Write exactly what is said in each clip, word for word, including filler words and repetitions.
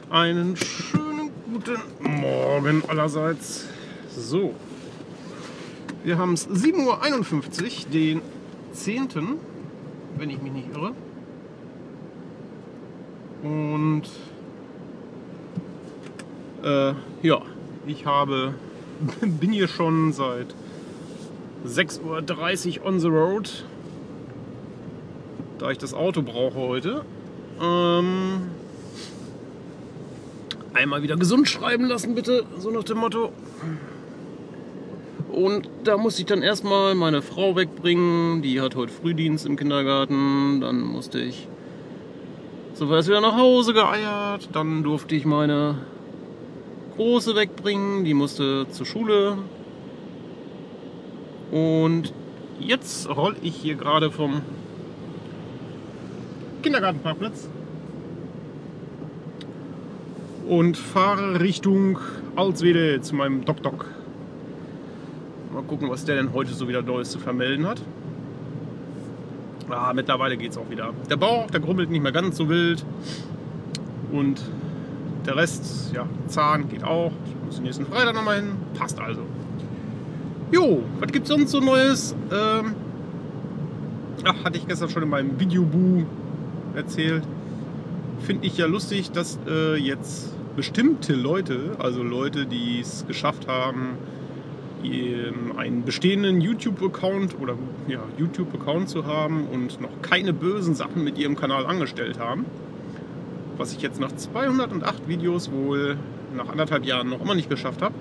Einen schönen guten Morgen allerseits. So, wir haben es sieben Uhr einundfünfzig, den zehnten, wenn ich mich nicht irre. Und äh, ja, ich habe, bin hier schon seit sechs Uhr dreißig on the road, da ich das Auto brauche heute. Ähm, einmal wieder gesund schreiben lassen, bitte, so nach dem Motto. Und da musste ich dann erstmal meine Frau wegbringen, die hat heute Frühdienst im Kindergarten. Dann musste ich sofort wieder nach Hause geeiert. Dann durfte ich meine Große wegbringen, die musste zur Schule. Und jetzt roll ich hier gerade vom Kindergartenparkplatz und fahre Richtung Alswede zu meinem Doc-Doc. Mal gucken, was der denn heute so wieder Neues zu vermelden hat. Ah, mittlerweile geht es auch wieder. Der Bauch, der grummelt nicht mehr ganz so wild. Und der Rest, ja, Zahn geht auch. Ich muss den nächsten Freitag nochmal hin. Passt also. Jo, was gibt's sonst so Neues? Ähm, ach, hatte ich gestern schon in meinem Videoboo erzählt. Finde ich ja lustig, dass äh, jetzt bestimmte Leute, also Leute, die es geschafft haben, einen bestehenden YouTube-Account oder ja, YouTube-Account zu haben und noch keine bösen Sachen mit ihrem Kanal angestellt haben, was ich jetzt nach zweihundertacht Videos wohl nach anderthalb Jahren noch immer nicht geschafft habe.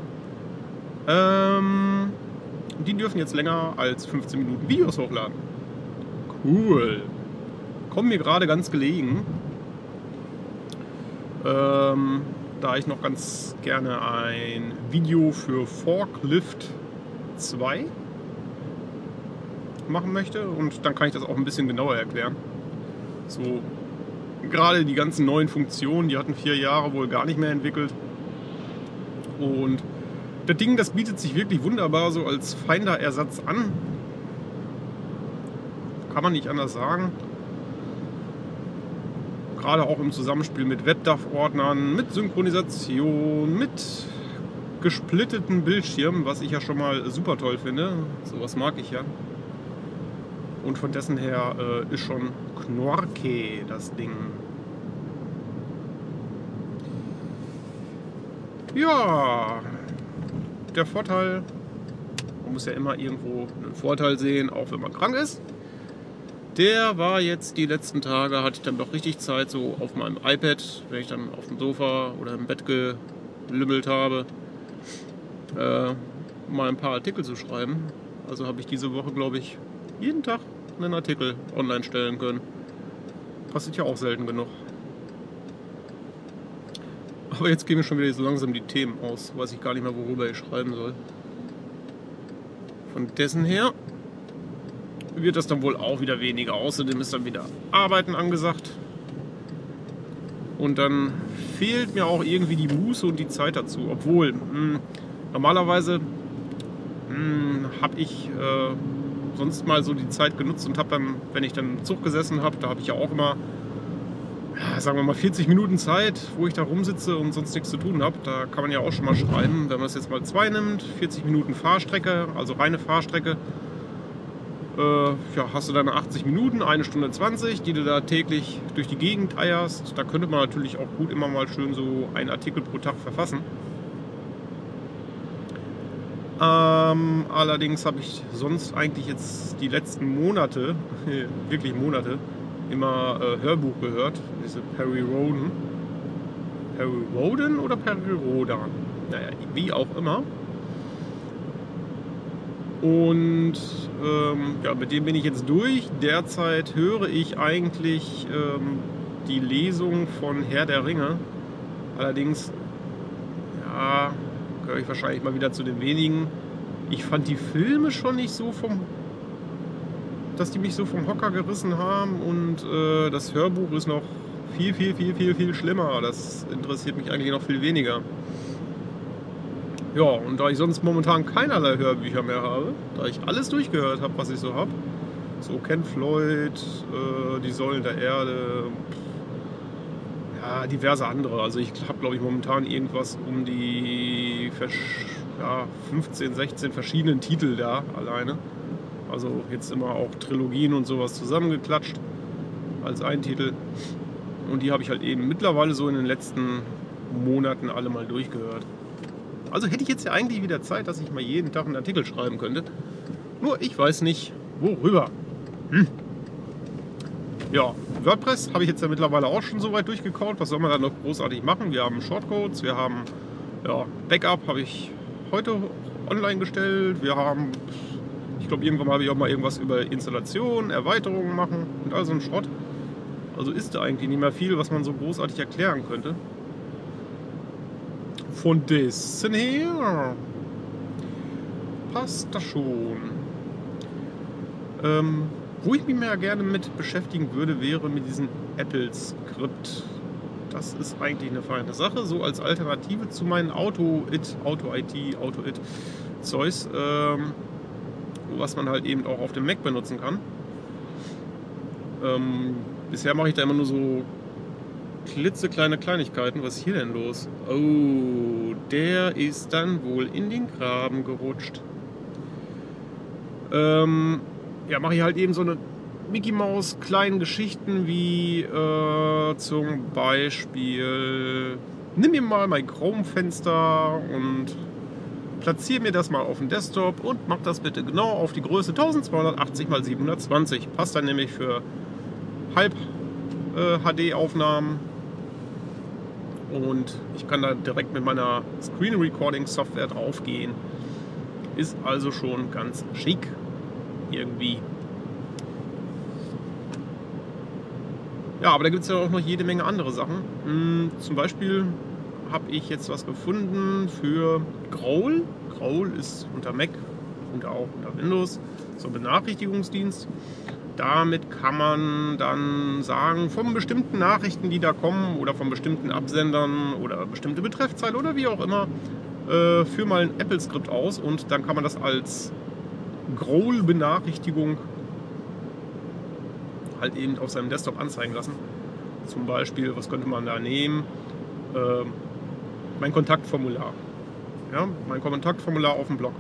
Ähm, die dürfen jetzt länger als fünfzehn Minuten Videos hochladen. Cool. Kommen mir gerade ganz gelegen. Ähm, da ich noch ganz gerne ein Video für Forklift zwei machen möchte und dann kann ich das auch ein bisschen genauer erklären. So, gerade die ganzen neuen Funktionen, die hatten vier Jahre wohl gar nicht mehr entwickelt. Und das Ding, das bietet sich wirklich wunderbar so als Finder-Ersatz an. Kann man nicht anders sagen. Gerade auch im Zusammenspiel mit WebDAV-Ordnern, mit Synchronisation, mit gesplitteten Bildschirmen, was ich ja schon mal super toll finde. Sowas mag ich ja. Und von dessen her äh, ist schon Knorke das Ding. Ja, der Vorteil, man muss ja immer irgendwo einen Vorteil sehen, auch wenn man krank ist. Der war jetzt die letzten Tage, hatte ich dann doch richtig Zeit, so auf meinem iPad, wenn ich dann auf dem Sofa oder im Bett gelümmelt habe, äh, mal ein paar Artikel zu schreiben. Also habe ich diese Woche, glaube ich, jeden Tag einen Artikel online stellen können. Das ist ja auch selten genug. Aber jetzt gehen mir schon wieder so langsam die Themen aus. Weiß ich gar nicht mehr, worüber ich schreiben soll. Von dessen her wird das dann wohl auch wieder weniger. Außerdem ist dann wieder Arbeiten angesagt. Und dann fehlt mir auch irgendwie die Muße und die Zeit dazu. Obwohl, mh, normalerweise habe ich äh, sonst mal so die Zeit genutzt und habe dann, wenn ich dann im Zug gesessen habe, da habe ich ja auch immer, ja, sagen wir mal, vierzig Minuten Zeit, wo ich da rumsitze und sonst nichts zu tun habe. Da kann man ja auch schon mal schreiben, wenn man es jetzt mal zwei nimmt, vierzig Minuten Fahrstrecke, also reine Fahrstrecke. Ja, hast du deine achtzig Minuten, eine Stunde zwanzig, die du da täglich durch die Gegend eierst. Da könnte man natürlich auch gut immer mal schön so einen Artikel pro Tag verfassen. Ähm, allerdings habe ich sonst eigentlich jetzt die letzten Monate, wirklich Monate, immer äh, Hörbuch gehört. Diese Perry Rhodan. Perry Rhodan oder Perry Rhodan? Naja, wie auch immer. Und ähm, ja, mit dem bin ich jetzt durch. Derzeit höre ich eigentlich ähm, die Lesung von Herr der Ringe. Allerdings, ja, gehöre ich wahrscheinlich mal wieder zu den wenigen. Ich fand die Filme schon nicht so vom, dass die mich so vom Hocker gerissen haben. Und äh, das Hörbuch ist noch viel, viel, viel, viel, viel schlimmer. Das interessiert mich eigentlich noch viel weniger. Ja, und da ich sonst momentan keinerlei Hörbücher mehr habe, da ich alles durchgehört habe, was ich so habe, so Ken Floyd, äh, Die Säulen der Erde, ja, diverse andere. Also ich habe, glaube ich, momentan irgendwas um die ja, fünfzehn, sechzehn verschiedenen Titel da alleine. Also jetzt immer auch Trilogien und sowas zusammengeklatscht als ein Titel. Und die habe ich halt eben mittlerweile so in den letzten Monaten alle mal durchgehört. Also hätte ich jetzt ja eigentlich wieder Zeit, dass ich mal jeden Tag einen Artikel schreiben könnte. Nur ich weiß nicht, worüber. Hm. Ja, WordPress habe ich jetzt ja mittlerweile auch schon so weit durchgekaut. Was soll man da noch großartig machen? Wir haben Shortcodes, wir haben ja, Backup habe ich heute online gestellt. Wir haben, ich glaube, irgendwann habe ich auch mal irgendwas über Installation, Erweiterungen machen und all so ein Schrott. Also ist da eigentlich nicht mehr viel, was man so großartig erklären könnte. Von dessen her passt das schon. Ähm, wo ich mich mehr gerne mit beschäftigen würde, wäre mit diesem Apple-Skript. Das ist eigentlich eine feine Sache, so als Alternative zu meinen Auto-It, Auto-I T, Auto-It-Zeugs, ähm, was man halt eben auch auf dem Mac benutzen kann. Ähm, bisher mache ich da immer nur so klitzekleine Kleinigkeiten. Was ist hier denn los? Oh, der ist dann wohl in den Graben gerutscht. Ähm, ja, mache ich halt eben so eine Mickey Maus kleinen Geschichten wie äh, zum Beispiel, nimm mir mal mein Chrome-Fenster und platziere mir das mal auf den Desktop und mach das bitte genau auf die Größe zwölfhundertachtzig mal siebenhundertzwanzig. Passt dann nämlich für Halb äh, H D-Aufnahmen. Und ich kann da direkt mit meiner Screen Recording Software drauf gehen. Ist also schon ganz schick irgendwie. Ja, aber da gibt es ja auch noch jede Menge andere Sachen. Hm, zum Beispiel habe ich jetzt was gefunden für Growl. Growl ist unter Mac und auch unter Windows so ein Benachrichtigungsdienst. Damit kann man dann sagen, von bestimmten Nachrichten, die da kommen oder von bestimmten Absendern oder bestimmte Betreffzeile oder wie auch immer, äh, führ mal ein Apple-Skript aus und dann kann man das als Growl-Benachrichtigung halt eben auf seinem Desktop anzeigen lassen. Zum Beispiel, was könnte man da nehmen? Äh, mein Kontaktformular. Ja, mein Kontaktformular auf dem Blog.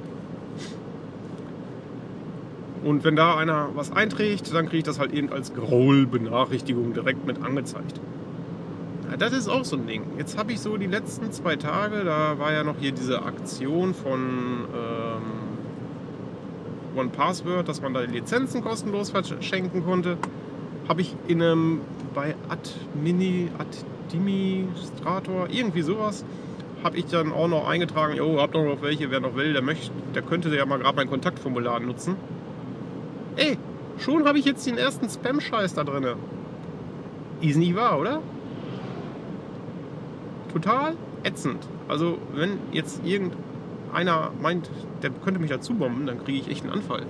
Und wenn da einer was einträgt, dann kriege ich das halt eben als Growl-Benachrichtigung direkt mit angezeigt. Ja, das ist auch so ein Ding. Jetzt habe ich so die letzten zwei Tage, da war ja noch hier diese Aktion von ähm, One Password, dass man da die Lizenzen kostenlos verschenken konnte. Habe ich in einem, bei Admini, Administrator, irgendwie sowas, habe ich dann auch noch eingetragen, jo, habt doch noch welche, wer noch will, der möchte, der könnte ja mal gerade mein Kontaktformular nutzen. Ey, schon habe ich jetzt den ersten Spam-Scheiß da drin. Ist nicht wahr, oder? Total ätzend. Also, wenn jetzt irgendeiner meint, der könnte mich dazu bomben, dann kriege ich echt einen Anfall.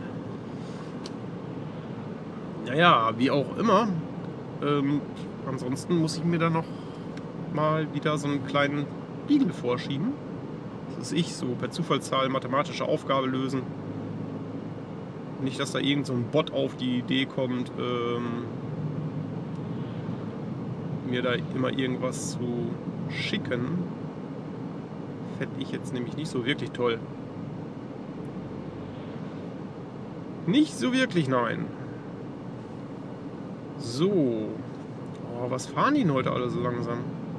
Naja, wie auch immer. Ähm, ansonsten muss ich mir dann noch mal wieder so einen kleinen Beagle vorschieben. Das ist ich, so per Zufallszahl mathematische Aufgabe lösen. Nicht, dass da irgend so ein Bot auf die Idee kommt, ähm, mir da immer irgendwas zu schicken. Fände ich jetzt nämlich nicht so wirklich toll. Nicht so wirklich, nein. So. Oh, was fahren die denn heute alle so langsam?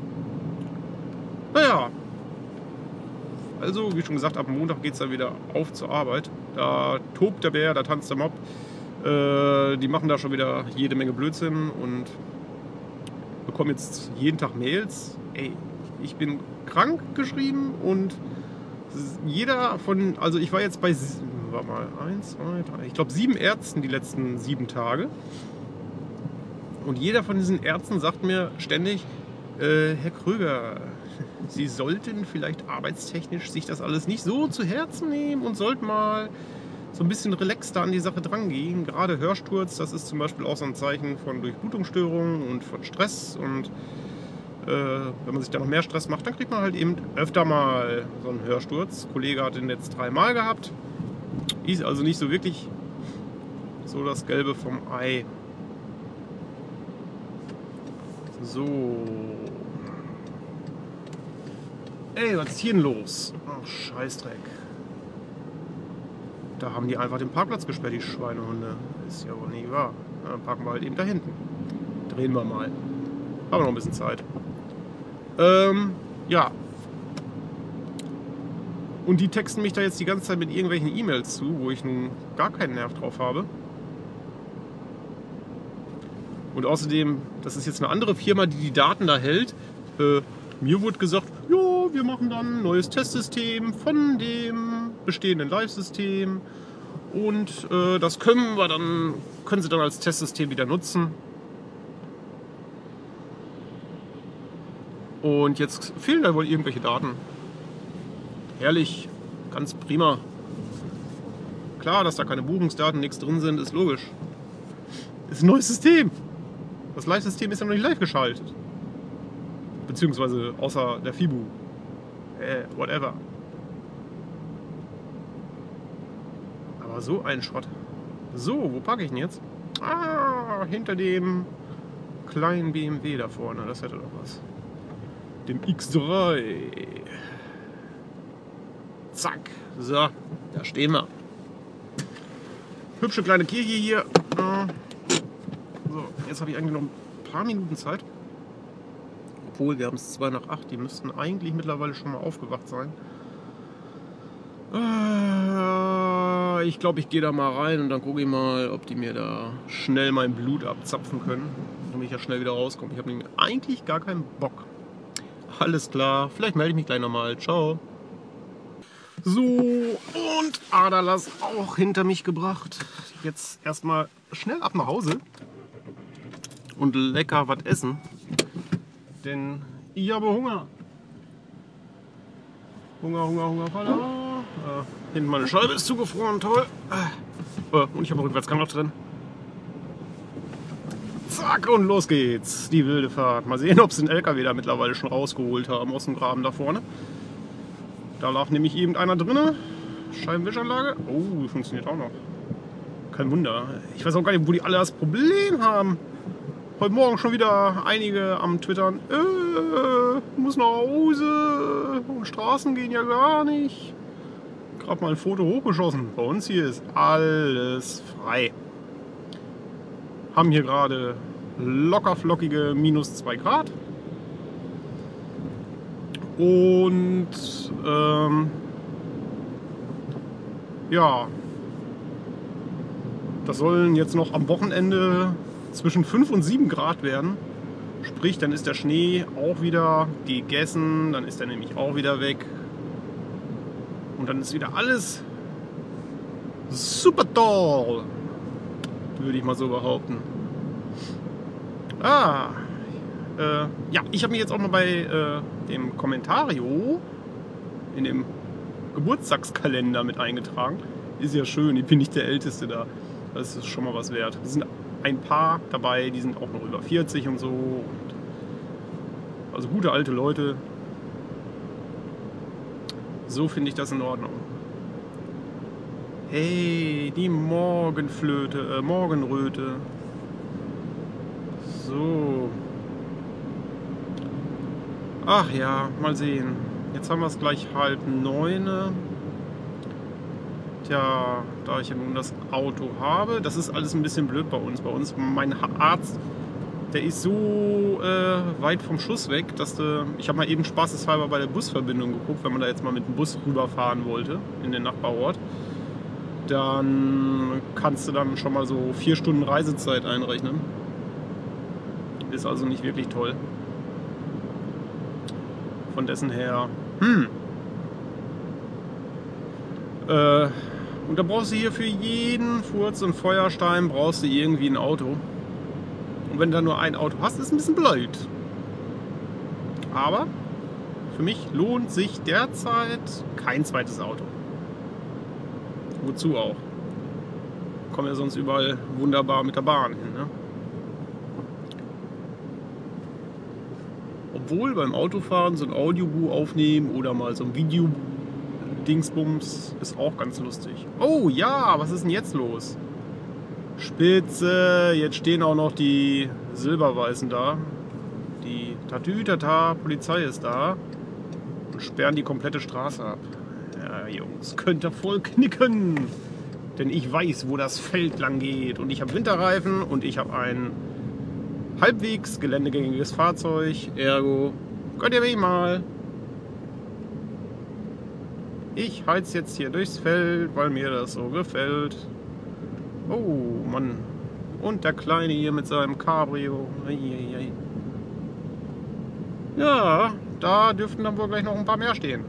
Naja. Also, wie schon gesagt, ab Montag geht es dann wieder auf zur Arbeit. Da tobt der Bär, da tanzt der Mob. Äh, die machen da schon wieder jede Menge Blödsinn und bekommen jetzt jeden Tag Mails. Ey, ich bin krank geschrieben und jeder von, also ich war jetzt bei, warte mal, eins, zwei, drei, ich glaube sieben Ärzten die letzten sieben Tage. Und jeder von diesen Ärzten sagt mir ständig, äh, Herr Kröger, Sie sollten vielleicht arbeitstechnisch sich das alles nicht so zu Herzen nehmen und sollten mal so ein bisschen relaxter an die Sache drangehen. Gerade Hörsturz, das ist zum Beispiel auch so ein Zeichen von Durchblutungsstörungen und von Stress. Und äh, wenn man sich da noch mehr Stress macht, dann kriegt man halt eben öfter mal so einen Hörsturz. Der Kollege hat den jetzt dreimal gehabt. Ist also nicht so wirklich so das Gelbe vom Ei. So. Ey, was ist hier denn los? Ach, Scheißdreck. Da haben die einfach den Parkplatz gesperrt, die Schweinehunde. Ist ja wohl nicht wahr. Na, dann parken wir halt eben da hinten. Drehen wir mal. Haben wir noch ein bisschen Zeit. Ähm, ja. Und die texten mich da jetzt die ganze Zeit mit irgendwelchen E-Mails zu, wo ich nun gar keinen Nerv drauf habe. Und außerdem, das ist jetzt eine andere Firma, die die Daten da hält. Äh, mir wurde gesagt, ja, wir machen dann ein neues Testsystem von dem bestehenden Live-System. Und äh, das können wir dann, können Sie dann als Testsystem wieder nutzen. Und jetzt fehlen da wohl irgendwelche Daten. Herrlich, ganz prima. Klar, dass da keine Buchungsdaten, nichts drin sind, ist logisch. Ist ein neues System. Das Live-System ist ja noch nicht live geschaltet. Beziehungsweise außer der F I B U. Äh, whatever. Aber so ein Schrott. So, wo parke ich denn jetzt? Ah, hinter dem kleinen B M W da vorne. Das hätte doch was. Dem X drei. Zack. So, da stehen wir. Hübsche kleine Kirche hier. So, jetzt habe ich eigentlich noch ein paar Minuten Zeit. Obwohl, wir haben es zwei nach acht. Die müssten eigentlich mittlerweile schon mal aufgewacht sein. Ich glaube, ich gehe da mal rein und dann gucke ich mal, ob die mir da schnell mein Blut abzapfen können, damit ich ja schnell wieder rauskomme. Ich habe nämlich eigentlich gar keinen Bock. Alles klar, vielleicht melde ich mich gleich nochmal. Ciao. So, und Aderlass auch hinter mich gebracht. Jetzt erstmal schnell ab nach Hause und lecker was essen, denn ich habe Hunger. Hunger, Hunger, Hunger, Hunger. Äh, hinten meine Scheibe ist zugefroren, toll. Äh, und ich habe Rückwärtsgang noch drin. Zack, und los geht's. Die wilde Fahrt. Mal sehen, ob sie den L K W da mittlerweile schon rausgeholt haben aus dem Graben da vorne. Da lag nämlich eben einer drin. Scheibenwischanlage. Oh, die funktioniert auch noch. Kein Wunder. Ich weiß auch gar nicht, wo die alle das Problem haben. Heute Morgen schon wieder einige am Twittern. Äh, muss nach Hause. Und Straßen gehen ja gar nicht. Gerade mal ein Foto hochgeschossen. Bei uns hier ist alles frei. Haben hier gerade locker flockige minus zwei Grad. Und ähm, ja, das sollen jetzt noch am Wochenende zwischen fünf und sieben Grad werden. Sprich, dann ist der Schnee auch wieder gegessen, dann ist er nämlich auch wieder weg. Und dann ist wieder alles super toll, würde ich mal so behaupten. Ah, äh, ja, ich habe mich jetzt auch mal bei äh, dem Kommentario in dem Geburtstagskalender mit eingetragen. Ist ja schön, ich bin nicht der Älteste da. Das ist schon mal was wert. Es sind ein paar dabei, die sind auch noch über vierzig und so. Und also gute alte Leute. So finde ich das in Ordnung. Hey, die Morgenflöte, äh, Morgenröte. So. Ach ja, mal sehen. Jetzt haben wir es gleich halb neun. Tja, da ich ja nun das Auto habe, das ist alles ein bisschen blöd bei uns. Bei uns, mein Arzt, der ist so äh, weit vom Schuss weg, dass du, ich habe mal eben spaßeshalber bei der Busverbindung geguckt, wenn man da jetzt mal mit dem Bus rüberfahren wollte in den Nachbarort, dann kannst du dann schon mal so vier Stunden Reisezeit einrechnen. Ist also nicht wirklich toll. Von dessen her, hm. Äh, und da brauchst du hier für jeden Furz und Feuerstein brauchst du irgendwie ein Auto. Und wenn du da nur ein Auto hast, ist ein bisschen blöd. Aber für mich lohnt sich derzeit kein zweites Auto. Wozu auch? Kommen ja sonst überall wunderbar mit der Bahn hin, ne? Obwohl beim Autofahren so ein Audiobuch aufnehmen oder mal so ein Video-Dingsbums ist auch ganz lustig. Oh ja, was ist denn jetzt los? Spitze, jetzt stehen auch noch die Silberweißen da. Die Tatütata, Polizei ist da. und sperren die komplette Straße ab. Ja, Jungs, könnt ihr voll knicken. Denn ich weiß, wo das Feld lang geht. Und ich habe Winterreifen und ich habe ein halbwegs geländegängiges Fahrzeug. Ergo, könnt ihr mich mal. Ich heiz jetzt hier durchs Feld, weil mir das so gefällt. Oh, Mann. Und der Kleine hier mit seinem Cabrio. Eieiei. Ja, da dürften dann wohl gleich noch ein paar mehr stehen.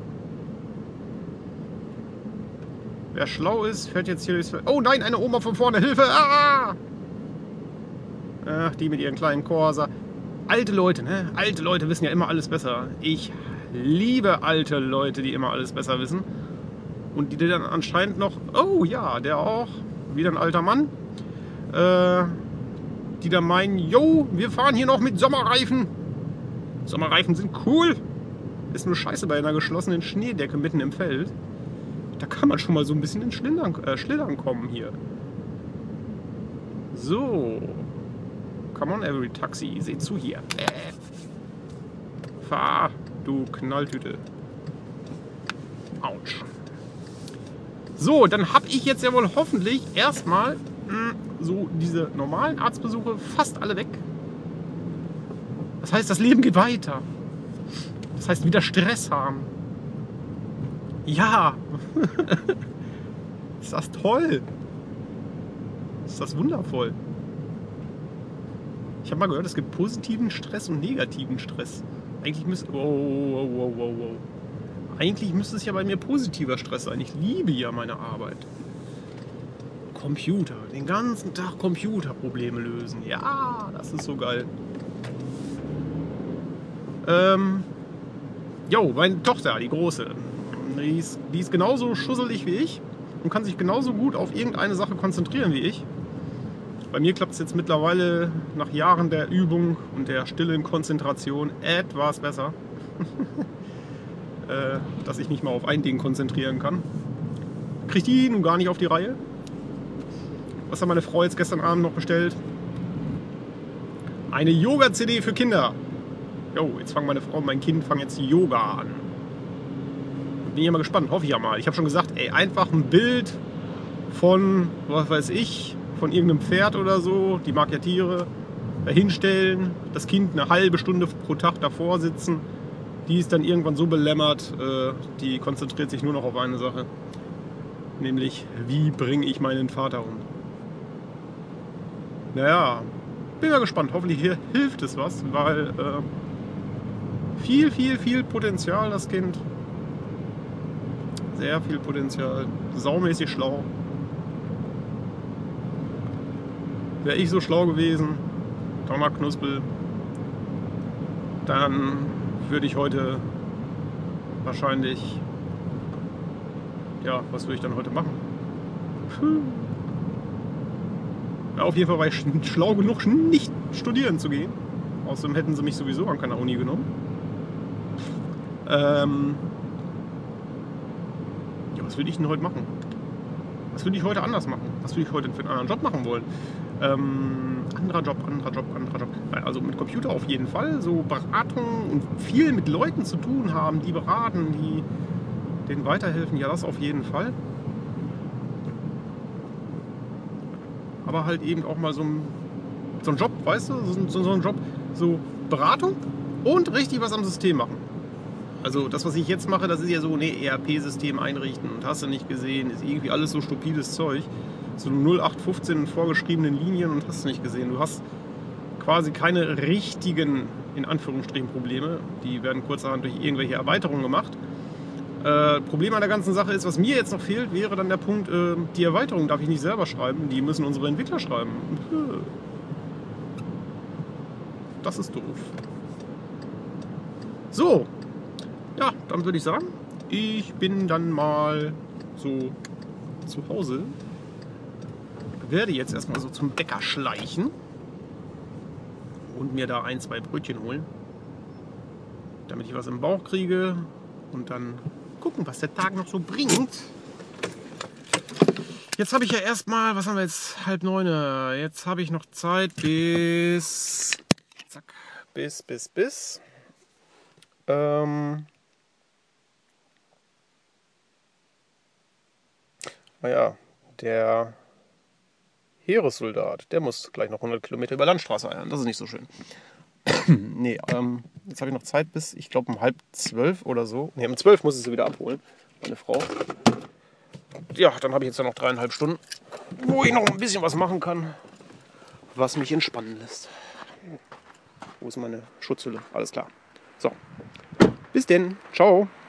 Wer schlau ist, fährt jetzt hier durchs Feld. Oh nein, eine Oma von vorne, Hilfe! Ah! Ach, die mit ihren kleinen Corsa. Alte Leute, ne? Alte Leute wissen ja immer alles besser. Ich liebe alte Leute, die immer alles besser wissen. Und die dann anscheinend noch... Oh ja, der auch. Wieder ein alter Mann. Äh, die dann meinen, yo, wir fahren hier noch mit Sommerreifen. Sommerreifen sind cool. Ist nur scheiße bei einer geschlossenen Schneedecke mitten im Feld. Da kann man schon mal so ein bisschen ins Schlindern, äh, Schlittern kommen hier. So. Come on, every Taxi. Seht zu hier. Äh. Fahr, du Knalltüte. Autsch. So, dann habe ich jetzt ja wohl hoffentlich erstmal mh, so diese normalen Arztbesuche fast alle weg. Das heißt, das Leben geht weiter. Das heißt, wieder Stress haben. Ja. Ist das toll. Ist das wundervoll. Ich habe mal gehört, es gibt positiven Stress und negativen Stress. Eigentlich müsste... Wow, wow, wow, wow, wow. Eigentlich müsste es ja bei mir positiver Stress sein. Ich liebe ja meine Arbeit. Computer. Den ganzen Tag Computerprobleme lösen. Ja, das ist so geil. Ähm... Jo, meine Tochter, die Große, die ist, die ist genauso schusselig wie ich und kann sich genauso gut auf irgendeine Sache konzentrieren wie ich. Bei mir klappt es jetzt mittlerweile nach Jahren der Übung und der stillen Konzentration etwas besser, äh, dass ich mich mal auf ein Ding konzentrieren kann. Kriegt die nun gar nicht auf die Reihe. Was hat meine Frau jetzt gestern Abend noch bestellt? Eine Yoga-C D für Kinder. Jo, jetzt fangen meine Frau und mein Kind fangen jetzt Yoga an. Bin ja mal gespannt, hoffe ich ja mal. Ich habe schon gesagt, ey, einfach ein Bild von, was weiß ich, von irgendeinem Pferd oder so, die mag ja Tiere, da hinstellen, das Kind eine halbe Stunde pro Tag davor sitzen. Die ist dann irgendwann so belämmert, äh, die konzentriert sich nur noch auf eine Sache. Nämlich, wie bringe ich meinen Vater um? Naja, bin mal gespannt. Hoffentlich hier hilft es was, weil... Äh, Viel, viel, viel Potenzial, das Kind. Sehr viel Potenzial. Saumäßig schlau. Wäre ich so schlau gewesen, Thomas Knuspel, dann würde ich heute wahrscheinlich... Ja, was würde ich dann heute machen? Ja, auf jeden Fall war ich schlau genug, nicht studieren zu gehen. Außerdem hätten sie mich sowieso an keiner Uni genommen. Ähm ja, was würde ich denn heute machen? Was würde ich heute anders machen? Was würde ich heute für einen anderen Job machen wollen? Ähm, anderer Job, anderer Job, anderer Job. Also mit Computer auf jeden Fall. So Beratung und viel mit Leuten zu tun haben, die beraten, die denen weiterhelfen. Ja, das auf jeden Fall. Aber halt eben auch mal so ein, so ein Job, weißt du? So, so ein Job, so Beratung und richtig was am System machen. Also das, was ich jetzt mache, das ist ja so ein E R P-System einrichten und hast du nicht gesehen, ist irgendwie alles so stupides Zeug. So null acht fünfzehn vorgeschriebenen Linien und hast du nicht gesehen. Du hast quasi keine richtigen, in Anführungsstrichen, Probleme. Die werden kurzerhand durch irgendwelche Erweiterungen gemacht. Äh, Problem an der ganzen Sache ist, was mir jetzt noch fehlt, wäre dann der Punkt, äh, die Erweiterung darf ich nicht selber schreiben, die müssen unsere Entwickler schreiben. Das ist doof. So. Ja, dann würde ich sagen, ich bin dann mal so zu Hause. Werde jetzt erstmal so zum Bäcker schleichen und mir da ein, zwei Brötchen holen, damit ich was im Bauch kriege und dann gucken, was der Tag noch so bringt. Jetzt habe ich ja erstmal, was haben wir jetzt, halb neun, jetzt habe ich noch Zeit bis, zack, bis, bis, bis, ähm, Naja, der Heeressoldat, der muss gleich noch hundert Kilometer über Landstraße eiern. Das ist nicht so schön. nee, ähm, jetzt habe ich noch Zeit bis, ich glaube, um halb zwölf oder so. Ne, um zwölf muss ich sie wieder abholen, meine Frau. Ja, dann habe ich jetzt ja noch dreieinhalb Stunden, wo ich noch ein bisschen was machen kann, was mich entspannen lässt. Wo ist meine Schutzhülle? Alles klar. So, bis denn. Ciao.